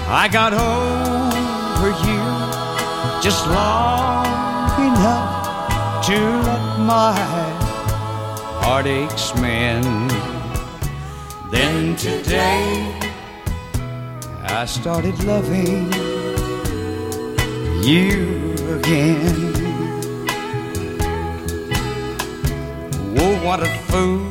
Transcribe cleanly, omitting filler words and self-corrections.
I got over you just long enough to let my heartaches mend. Then today I started loving you again. Oh, what a fool